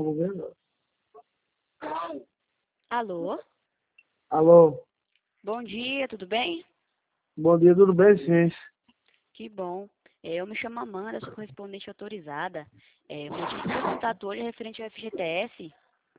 vou ver agora. Alô? Alô, Bom dia, tudo bem? bom dia, tudo bem, sim? Que bom. Eu me chamo Amanda, sou correspondente autorizada. O motivo do meu contato hoje é referente ao FGTS.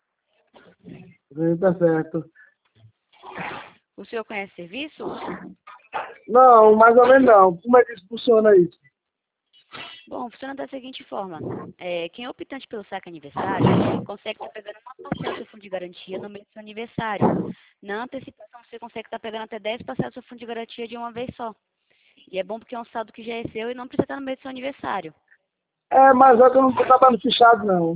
Tá certo. O senhor conhece o serviço? Não, mais ou menos não. Como é que isso funciona isso? Bom, funciona da seguinte forma. Quem é optante pelo saque aniversário consegue estar pegando uma parcela do seu fundo de garantia no mês do seu aniversário. Na antecipação, você consegue estar pegando até 10 parcelas do seu fundo de garantia de uma vez só. E é bom porque é um saldo que já é seu e não precisa estar no mês do seu aniversário. É, mas é que eu não tô trabalhando fichado, não.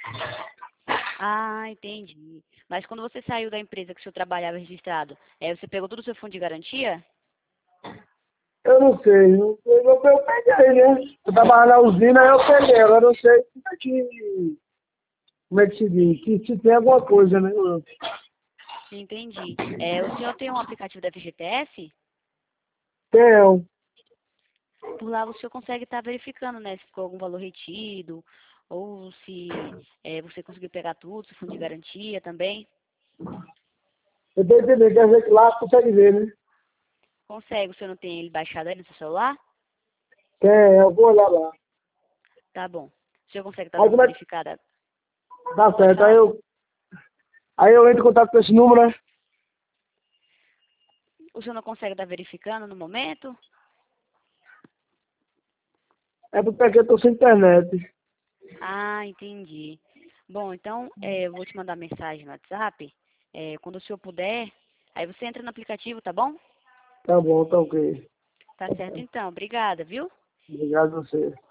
Ah, entendi. Mas quando você saiu da empresa que o senhor trabalhava registrado, você pegou todo o seu fundo de garantia? Eu não sei. Eu peguei, né? Eu trabalhava na usina, eu peguei. Agora eu sei como é que se diz? Que se tem alguma coisa, né? Entendi. O senhor tem um aplicativo da FGTS? Tenho. Por lá o senhor consegue estar verificando, né, se ficou algum valor retido, ou se você conseguiu pegar tudo, se fundo de garantia também. Eu tô entendendo. Quer dizer que lá consegue ver, né? Consegue, o senhor não tem ele baixado aí no seu celular? Tem, eu vou olhar lá. Tá bom. O senhor consegue estar Aí dando como é que verificada? dá Pode certo? falar? Aí eu entro em contato com esse número, né? O senhor não consegue estar verificando no momento? É porque eu tô sem internet. Ah, entendi. Bom, então eu vou te mandar mensagem no WhatsApp. Quando o senhor puder, aí você entra no aplicativo, tá bom? Tá bom, tá ok. Tá certo então. Obrigada, viu? Obrigado a você.